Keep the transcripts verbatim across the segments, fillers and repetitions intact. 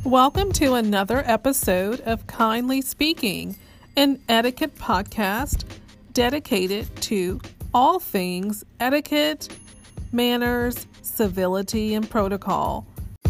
Welcome to another episode of Kindly Speaking, an etiquette podcast dedicated to all things etiquette, manners, civility, and protocol.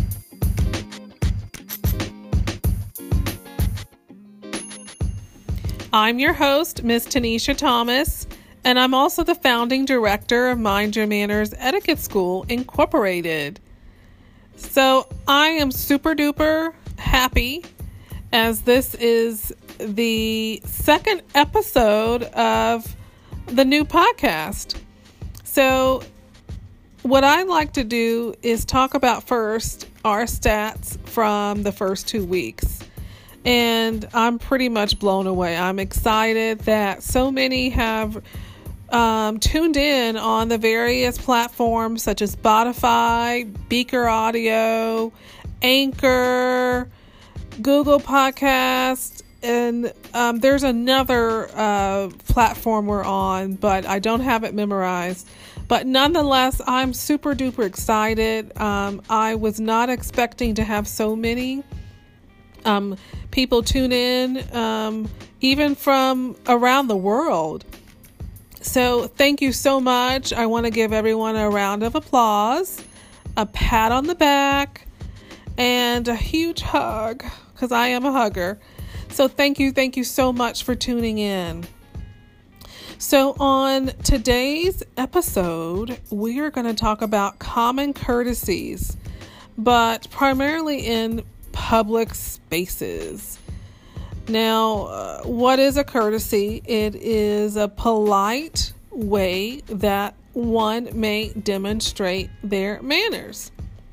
I'm your host, Miss Tanisha Thomas, and I'm also the founding director of Mind Your Manners Etiquette School, Incorporated. So I am super duper happy as this is the second episode of the new podcast. So what I like to do is talk about first our stats from the first two weeks. And I'm pretty much blown away. I'm excited that so many have Um, tuned in on the various platforms such as Spotify, Beaker Audio, Anchor, Google Podcast, and um, there's another uh, platform we're on, but I don't have it memorized. But nonetheless, I'm super duper excited. Um, I was not expecting to have so many um, people tune in, um, even from around the world. So thank you so much. I want to give everyone a round of applause, a pat on the back, and a huge hug because I am a hugger. So thank you, thank you so much for tuning in. So on today's episode, we are going to talk about common courtesies, but primarily in public spaces. Now, uh, what is a courtesy? It is a polite way that one may demonstrate their manners.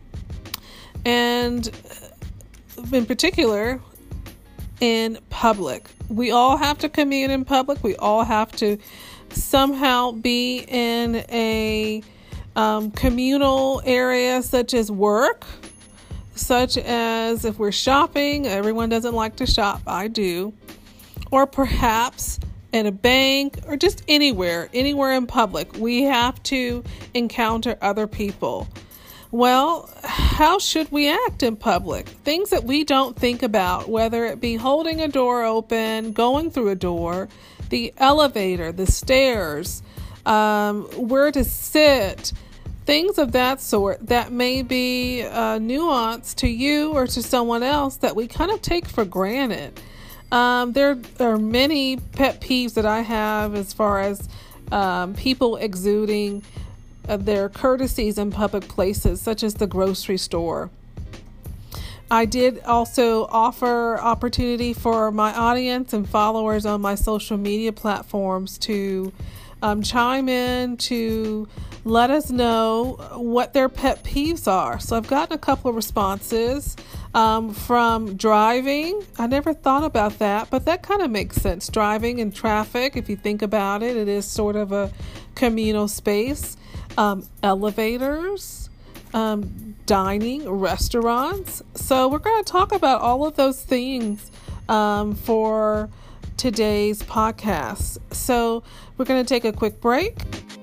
And in particular, in public. We all have to commute in public. We all have to somehow be in a um, communal area such as work. Such as if we're shopping, everyone doesn't like to shop. I do. Or perhaps in a bank or just anywhere, anywhere in public, we have to encounter other people. Well, how should we act in public? Things that we don't think about, whether it be holding a door open, going through a door, the elevator, the stairs, um, where to sit, things of that sort that may be uh, nuanced to you or to someone else that we kind of take for granted. Um, there are many pet peeves that I have as far as um, people exuding uh, their courtesies in public places, such as the grocery store. I did also offer opportunity for my audience and followers on my social media platforms to um, chime in to let us know what their pet peeves are. So I've gotten a couple of responses um, from driving. I never thought about that, but that kind of makes sense. Driving in traffic, if you think about it, it is sort of a communal space. Um, elevators, um, dining, restaurants. So we're going to talk about all of those things um, for today's podcast. So we're going to take a quick break.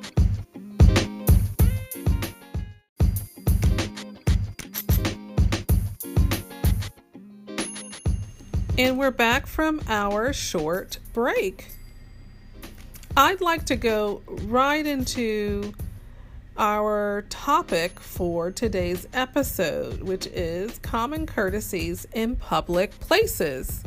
And we're back from our short break. I'd like to go right into our topic for today's episode, which is common courtesies in public places.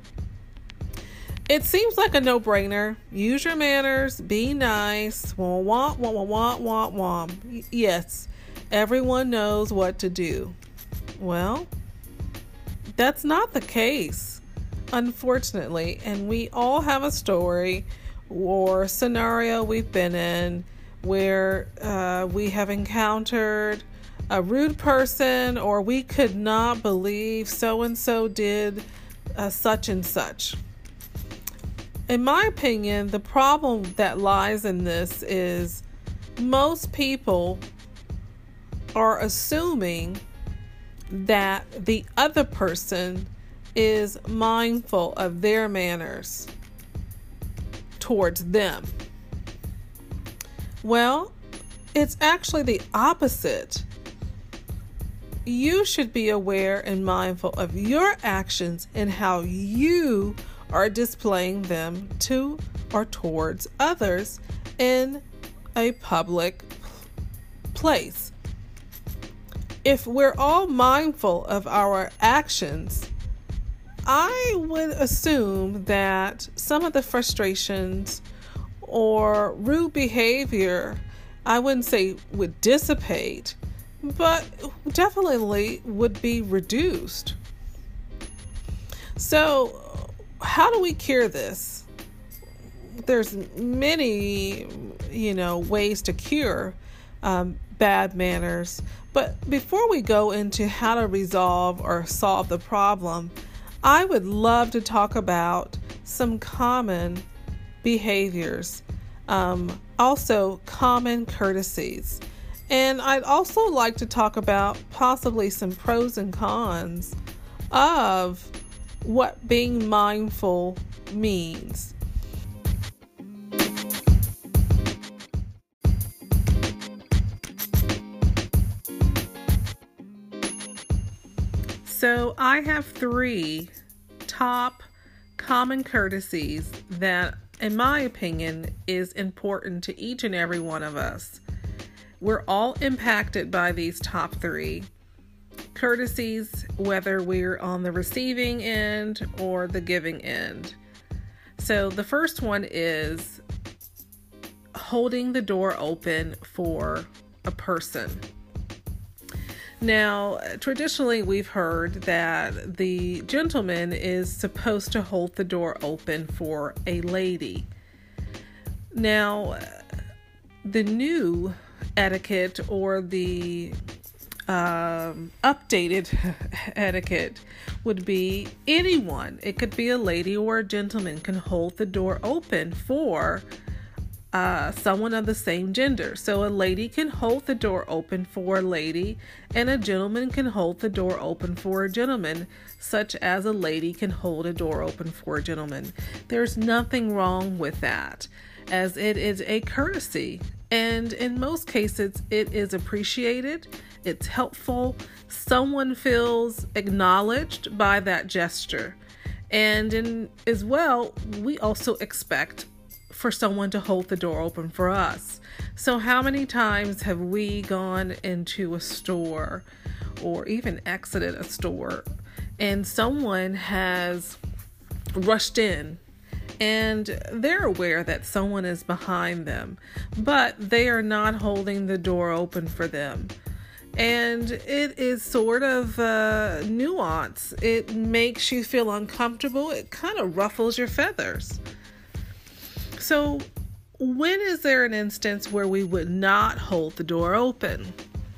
It seems like a no-brainer. Use your manners, be nice, wah, wah, wah, wah, wah, wah, wah. Yes, everyone knows what to do. Well, that's not the case, unfortunately, and we all have a story or scenario we've been in where uh, we have encountered a rude person, or we could not believe so-and-so did uh, such and such. In my opinion, the problem that lies in this is most people are assuming that the other person is mindful of their manners towards them. Well, it's actually the opposite. you should be aware and mindful of your actions and how you are displaying them to or towards others in a public place. If we're all mindful of our actions, I would assume that some of the frustrations or rude behavior, I wouldn't say would dissipate, but definitely would be reduced. So, how do we cure this? There's many, you know, ways to cure um, bad manners. But before we go into how to resolve or solve the problem, I would love to talk about some common behaviors, um, also common courtesies. And I'd also like to talk about possibly some pros and cons of what being mindful means. So I have three top common courtesies that, in my opinion, is important to each and every one of us. We're all impacted by these top three courtesies, whether we're on the receiving end or the giving end. So the first one is holding the door open for a person. Now, traditionally, we've heard that the gentleman is supposed to hold the door open for a lady. Now, the new etiquette or the um, updated etiquette would be anyone, it could be a lady or a gentleman, can hold the door open for Uh, someone of the same gender. So a lady can hold the door open for a lady, and a gentleman can hold the door open for a gentleman, such as a lady can hold a door open for a gentleman. There's nothing wrong with that, as it is a courtesy, and in most cases it is appreciated, it's helpful, someone feels acknowledged by that gesture. And in, as well, we also expect for someone to hold the door open for us. So how many times have we gone into a store or even exited a store and someone has rushed in and they're aware that someone is behind them, but they are not holding the door open for them? And it is sort of uh, nuance. It makes you feel uncomfortable. It kind of ruffles your feathers. So when is there an instance where we would not hold the door open?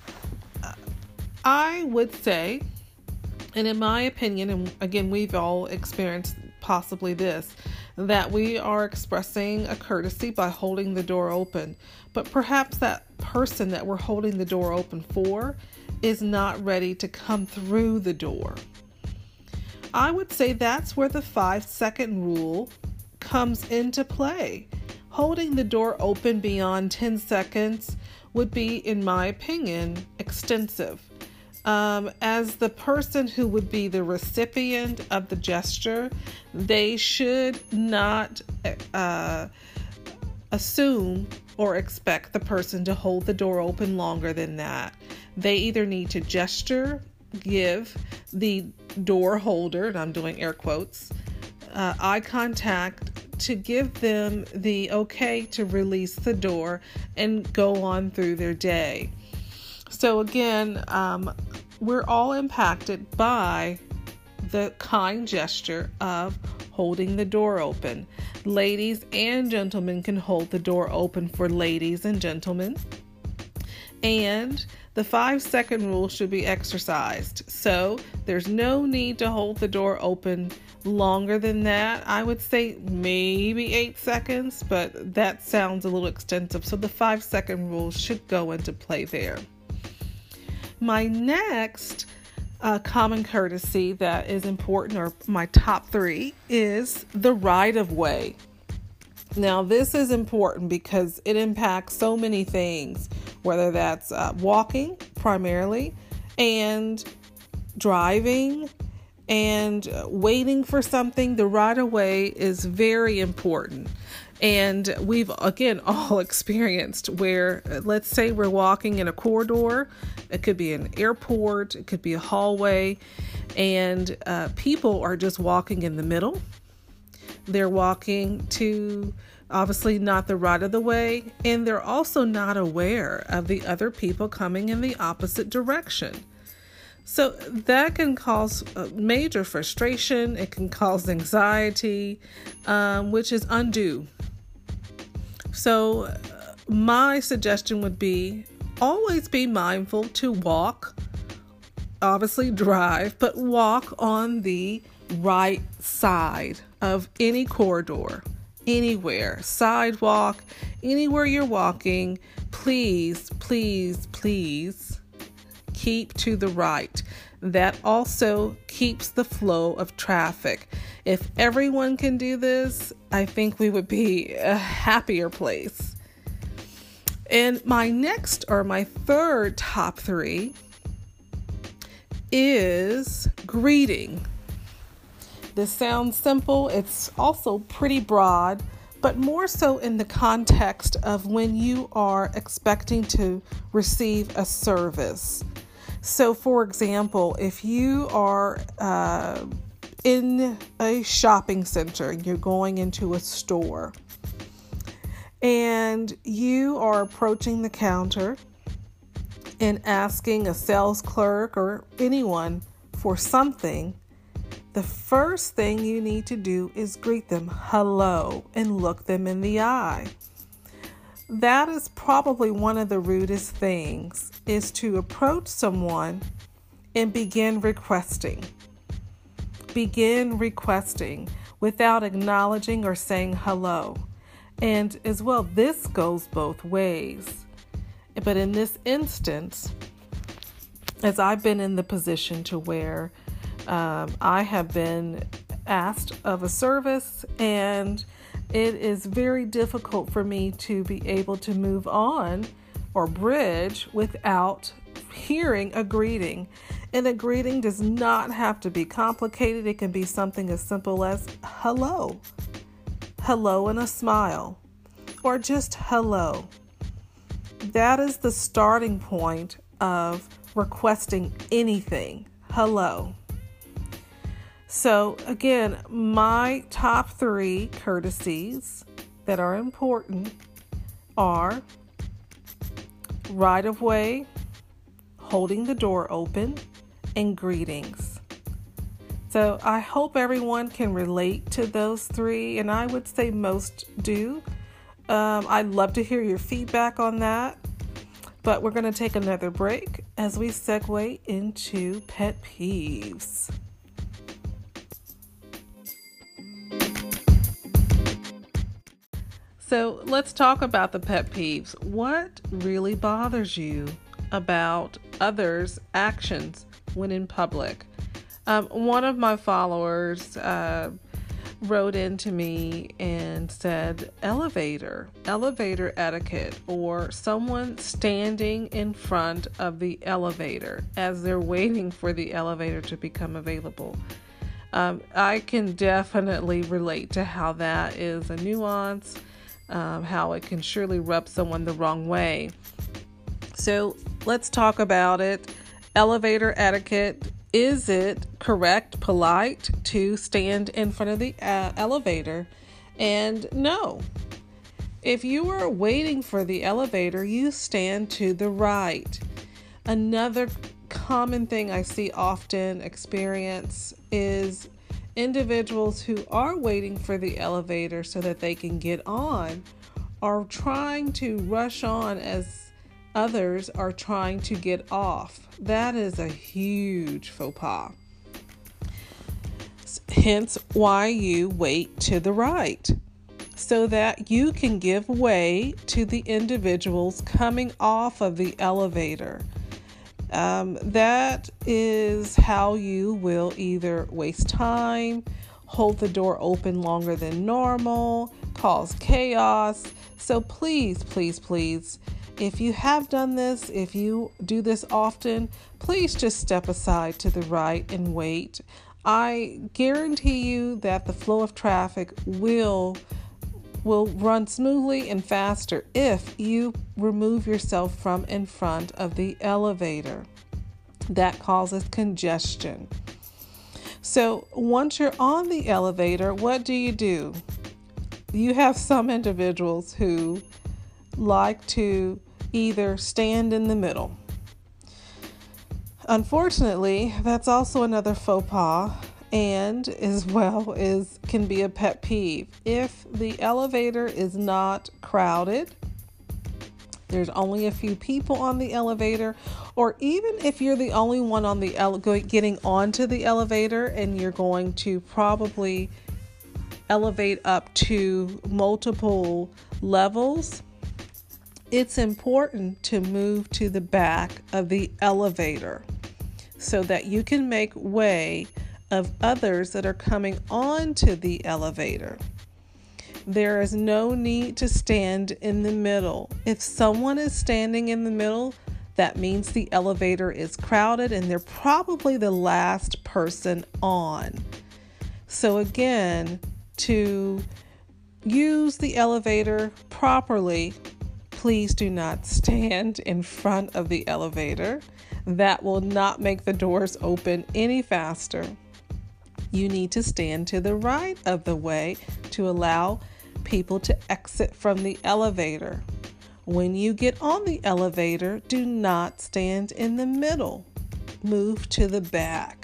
I would say, and in my opinion, and again, we've all experienced possibly this, that we are expressing a courtesy by holding the door open, but perhaps that person that we're holding the door open for is not ready to come through the door. I would say that's where the five second rule comes into play. Holding the door open beyond ten seconds would be, in my opinion, extensive. Um, as the person who would be the recipient of the gesture, they should not uh, assume or expect the person to hold the door open longer than that. They either need to gesture, give the door holder, and I'm doing air quotes, uh, eye contact to give them the okay to release the door and go on through their day. So again, um, we're all impacted by the kind gesture of holding the door open. Ladies and gentlemen can hold the door open for ladies and gentlemen. And the five second rule should be exercised. So there's no need to hold the door open longer than that. I would say maybe eight seconds, but that sounds a little extensive. So the five second rule should go into play there. My next uh, common courtesy that is important, or my top three, is the right of way. Now, this is important because it impacts so many things, whether that's uh, walking primarily, And driving and waiting for something, the right of way is very important. And we've, again, all experienced where, let's say we're walking in a corridor. It could be an airport. It could be a hallway. And uh, people are just walking in the middle. They're walking to, obviously, not the right of the way. And they're also not aware of the other people coming in the opposite direction. So that can cause major frustration. It can cause anxiety, um, which is undue. So uh, my suggestion would be always be mindful to walk, obviously drive, but walk on the right side of any corridor, anywhere, sidewalk, anywhere you're walking. Please, please, please keep to the right. That also keeps the flow of traffic. If everyone can do this, I think we would be a happier place. And my next or my third top three is greeting. This sounds simple. It's also pretty broad, but more so in the context of when you are expecting to receive a service. So, for example, if you are uh, in a shopping center and you're going into a store and you are approaching the counter and asking a sales clerk or anyone for something, the first thing you need to do is greet them hello and look them in the eye. That is probably one of the rudest things, is to approach someone and begin requesting. Begin requesting without acknowledging or saying hello. And as well, this goes both ways. But in this instance, as I've been in the position to where um, I have been asked of a service, and it is very difficult for me to be able to move on or bridge without hearing a greeting. And a greeting does not have to be complicated. It can be something as simple as hello, hello and a smile, or just hello. That is the starting point of requesting anything. Hello. So again, my top three courtesies that are important are right of way, holding the door open, and greetings. So I hope everyone can relate to those three, and I would say most do. Um, I'd love to hear your feedback on that, but we're going to take another break as we segue into pet peeves. So let's talk about the pet peeves. What really bothers you about others' actions when in public? Um, one of my followers uh, wrote into me and said elevator, elevator etiquette, or someone standing in front of the elevator as they're waiting for the elevator to become available. Um, I can definitely relate to how that is a nuance. Um, how it can surely rub someone the wrong way. So let's talk about it. Elevator etiquette. Is it correct, polite to stand in front of the uh, elevator? And no. If you are waiting for the elevator, you stand to the right. Another common thing I see often experience is individuals who are waiting for the elevator so that they can get on are trying to rush on as others are trying to get off. That is a huge faux pas. Hence why you wait to the right, so that you can give way to the individuals coming off of the elevator. Um, that is how you will either waste time, hold the door open longer than normal, cause chaos. So please, please, please, if you have done this, if you do this often, please just step aside to the right and wait. I guarantee you that the flow of traffic will will run smoothly and faster if you remove yourself from in front of the elevator. That causes congestion. So once you're on the elevator, what do you do? You have some individuals who like to either stand in the middle. Unfortunately, that's also another faux pas, and as well is can be a pet peeve. If the elevator is not crowded, there's only a few people on the elevator, or even if you're the only one on the ele- getting onto the elevator and you're going to probably elevate up to multiple levels, it's important to move to the back of the elevator so that you can make way of others that are coming onto the elevator. There is no need to stand in the middle. If someone is standing in the middle, that means the elevator is crowded and they're probably the last person on. So again, to use the elevator properly, please do not stand in front of the elevator. That will not make the doors open any faster. You need to stand to the right of the way to allow people to exit from the elevator. When you get on the elevator, do not stand in the middle. Move to the back.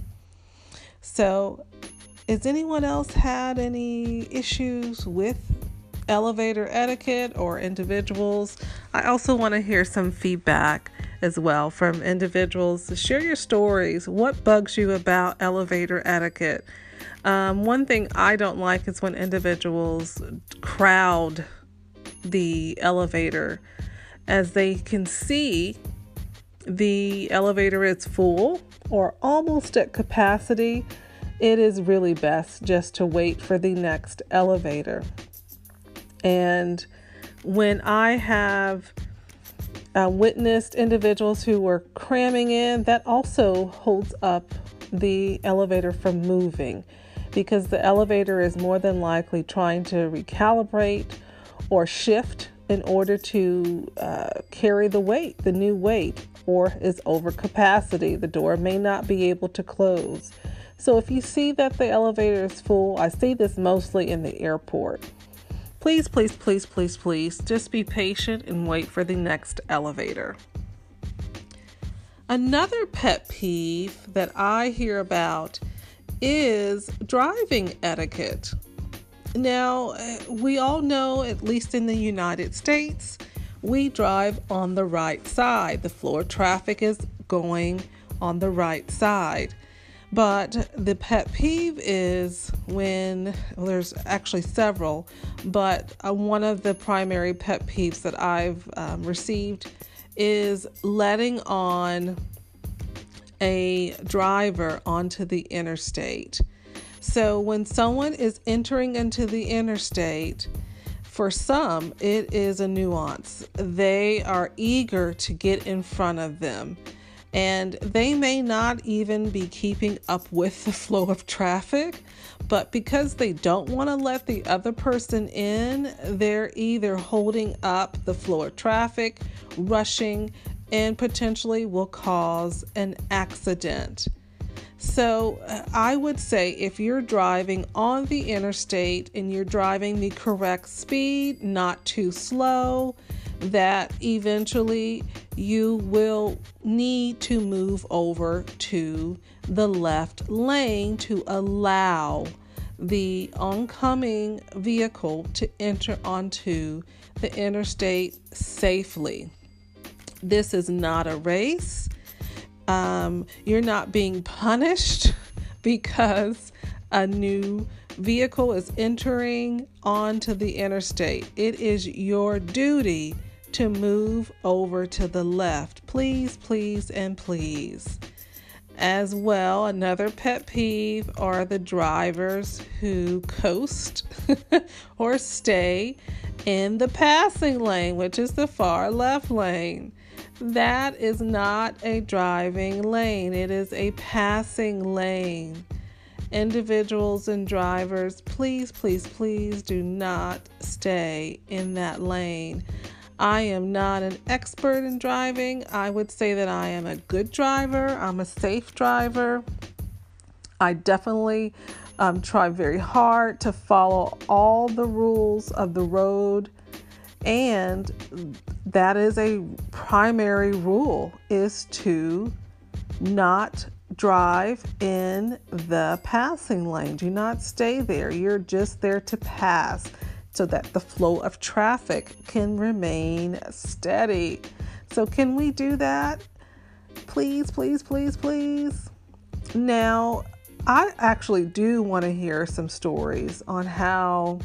So, has anyone else had any issues with elevator etiquette or individuals? I also want to hear some feedback as well from individuals. Share your stories. What bugs you about elevator etiquette? Um, one thing I don't like is when individuals crowd the elevator. As they can see, the elevator is full or almost at capacity. It is really best just to wait for the next elevator. And when I have uh, witnessed individuals who were cramming in, that also holds up the elevator from moving, because the elevator is more than likely trying to recalibrate or shift in order to uh, carry the weight, the new weight, or is over capacity. The door may not be able to close. So if you see that the elevator is full, I see this mostly in the airport. Please, please, please, please, please, just be patient and wait for the next elevator. Another pet peeve that I hear about is driving etiquette. Now, we all know, at least in the United States, we drive on the right side. The flow of traffic is going on the right side. But the pet peeve is when, well, there's actually several, but uh, one of the primary pet peeves that I've um, received is letting on a driver onto the interstate. So when someone is entering into the interstate, for some, it is a nuance. They are eager to get in front of them, and they may not even be keeping up with the flow of traffic, but because they don't want to let the other person in, they're either holding up the flow of traffic, rushing, and potentially will cause an accident. So uh, I would say if you're driving on the interstate and you're driving the correct speed, not too slow, that eventually you will need to move over to the left lane to allow the oncoming vehicle to enter onto the interstate safely. This is not a race. Um, you're not being punished because a new vehicle is entering onto the interstate. It is your duty to move over to the left. Please, please, and please. As well, another pet peeve are the drivers who coast or stay in the passing lane, which is the far left lane. That is not a driving lane. It is a passing lane. Individuals and drivers, please, please, please do not stay in that lane. I am not an expert in driving. I would say that I am a good driver. I'm a safe driver. I definitely um, try very hard to follow all the rules of the road. And that is a primary rule, is to not drive in the passing lane. Do not stay there. You're just there to pass, so that the flow of traffic can remain steady. So can we do that? Please, please, please, please. Now, I actually do want to hear some stories on how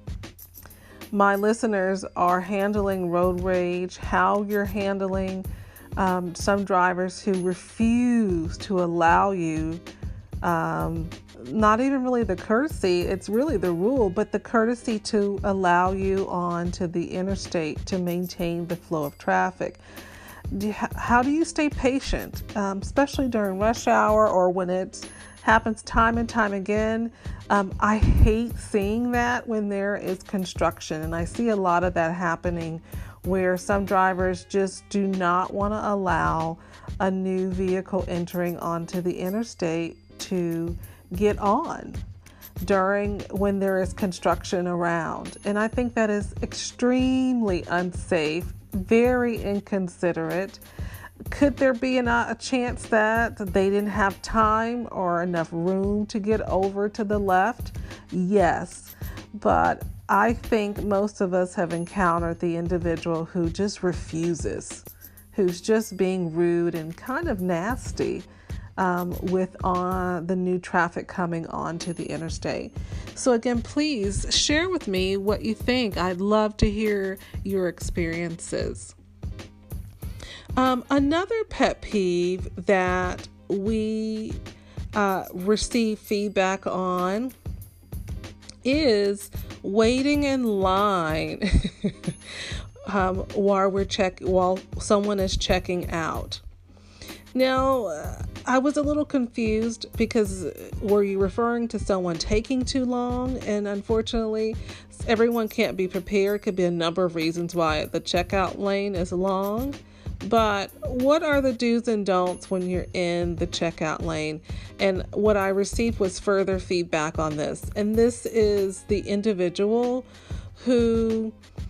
my listeners are handling road rage, how you're handling um, some drivers who refuse to allow you um, not even really the courtesy, it's really the rule, but the courtesy to allow you onto the interstate to maintain the flow of traffic. Do you, how do you stay patient, um, especially during rush hour or when it happens time and time again? Um, I hate seeing that when there is construction, and I see a lot of that happening where some drivers just do not want to allow a new vehicle entering onto the interstate to get on during when there is construction around. And I think that is extremely unsafe, very inconsiderate. Could there be an, a chance that they didn't have time or enough room to get over to the left? Yes, but I think most of us have encountered the individual who just refuses, who's just being rude and kind of nasty Um, with uh, the new traffic coming onto the interstate. So again, please share with me what you think. I'd love to hear your experiences. Um, another pet peeve that we uh, receive feedback on is waiting in line um, while we're check while someone is checking out. Now, uh, I was a little confused because were you referring to someone taking too long? And unfortunately, everyone can't be prepared. Could be a number of reasons why the checkout lane is long. But what are the do's and don'ts when you're in the checkout lane? And what I received was further feedback on this. And this is the individual who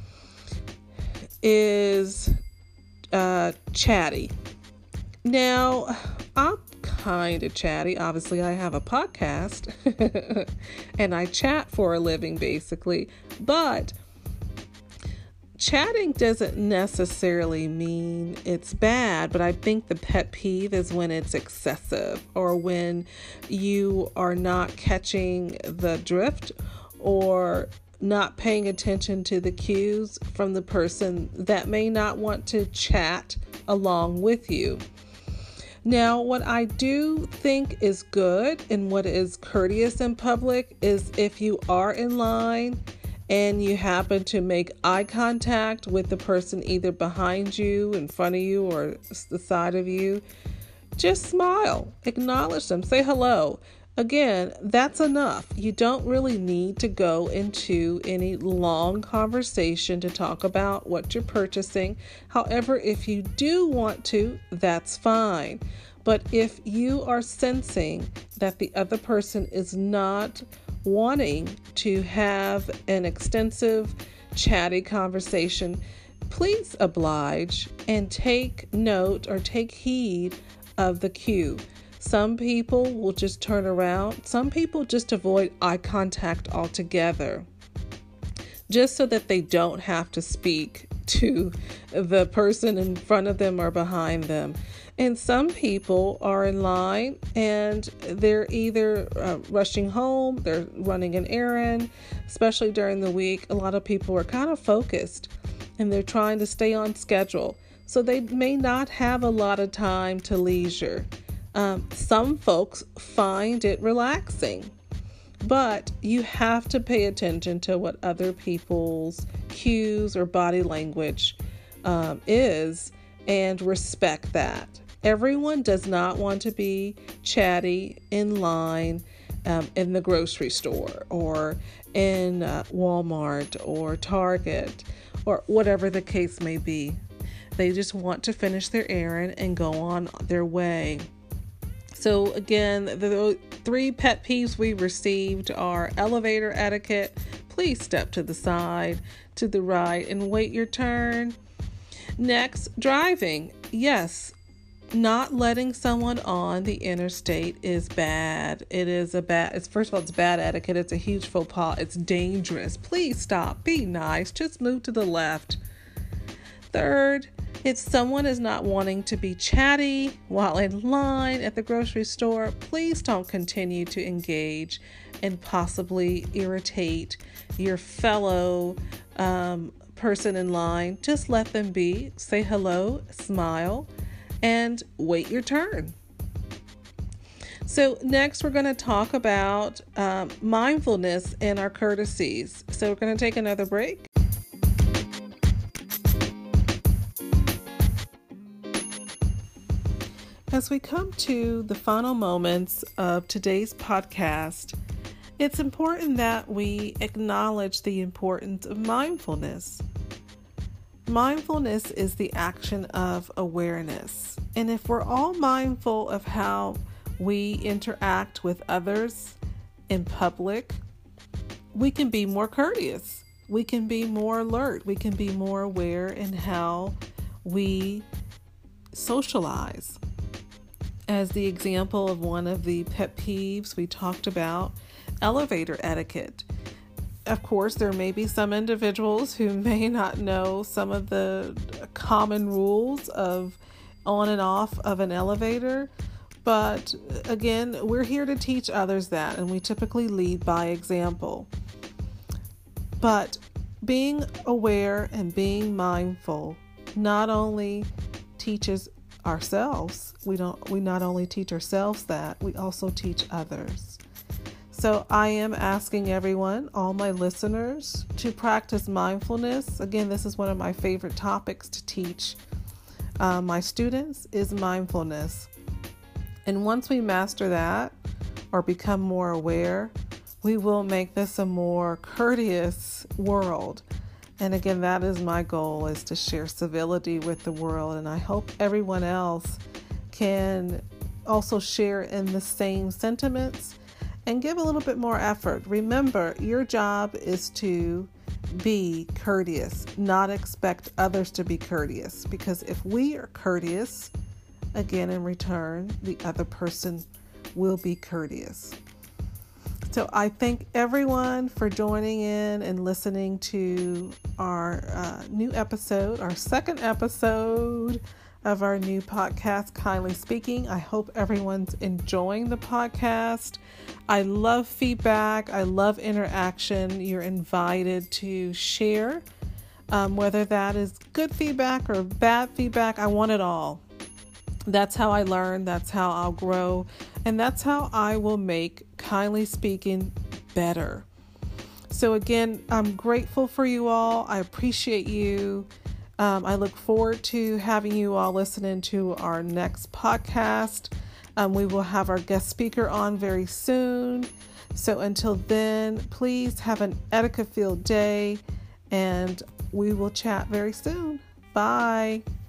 is uh, chatty. Now, I'm kind of chatty. Obviously, I have a podcast and I chat for a living, basically. But chatting doesn't necessarily mean it's bad, but I think the pet peeve is when it's excessive or when you are not catching the drift or not paying attention to the cues from the person that may not want to chat along with you. Now, what I do think is good and what is courteous in public is if you are in line and you happen to make eye contact with the person either behind you, in front of you, or the side of you, just smile, acknowledge them, say hello. Again, that's enough. You don't really need to go into any long conversation to talk about what you're purchasing. However, if you do want to, that's fine. But if you are sensing that the other person is not wanting to have an extensive, chatty conversation, please oblige and take note or take heed of the cue. Some people will just turn around. Some people just avoid eye contact altogether, just so that they don't have to speak to the person in front of them or behind them. And some people are in line and they're either uh, rushing home, they're running an errand, especially during the week. A lot of people are kind of focused and they're trying to stay on schedule. So they may not have a lot of time to leisure. Um, some folks find it relaxing, but you have to pay attention to what other people's cues or body language um, is and respect that. Everyone does not want to be chatty in line um, in the grocery store or in uh, Walmart or Target or whatever the case may be. They just want to finish their errand and go on their way. So again, the three pet peeves we received are elevator etiquette. Please step to the side, to the right, and wait your turn. Next, driving. Yes, not letting someone on the interstate is bad. It is a bad, it's first of all, it's bad etiquette. It's a huge faux pas. It's dangerous. Please stop. Be nice. Just move to the left. Third, if someone is not wanting to be chatty while in line at the grocery store, please don't continue to engage and possibly irritate your fellow um, person in line. Just let them be. Say hello, smile, and wait your turn. So next we're going to talk about um, mindfulness and our courtesies. So we're going to take another break. As we come to the final moments of today's podcast, it's important that we acknowledge the importance of mindfulness. Mindfulness is the action of awareness. And if we're all mindful of how we interact with others in public, we can be more courteous. We can be more alert. We can be more aware in how we socialize. As the example of one of the pet peeves, we talked about elevator etiquette. Of course, there may be some individuals who may not know some of the common rules of on and off of an elevator, but again, we're here to teach others that, and we typically lead by example. But being aware and being mindful not only teaches ourselves, we don't we not only teach ourselves that, we also teach others. So I am asking everyone, all my listeners, to practice mindfulness. Again, this is one of my favorite topics to teach uh, my students is mindfulness. And once we master that or become more aware, we will make this a more courteous world. And again, that is my goal, is to share civility with the world. And I hope everyone else can also share in the same sentiments and give a little bit more effort. Remember, your job is to be courteous, not expect others to be courteous. Because if we are courteous, again, in return, the other person will be courteous. So I thank everyone for joining in and listening to our uh, new episode, our second episode of our new podcast, Kindly Speaking. I hope everyone's enjoying the podcast. I love feedback. I love interaction. You're invited to share, um, whether that is good feedback or bad feedback. I want it all. That's how I learn. That's how I'll grow. And that's how I will make Kindly Speaking better. So again, I'm grateful for you all. I appreciate you. Um, I look forward to having you all listening to our next podcast. Um, we will have our guest speaker on very soon. So until then, please have an etiquette-filled day, and we will chat very soon. Bye.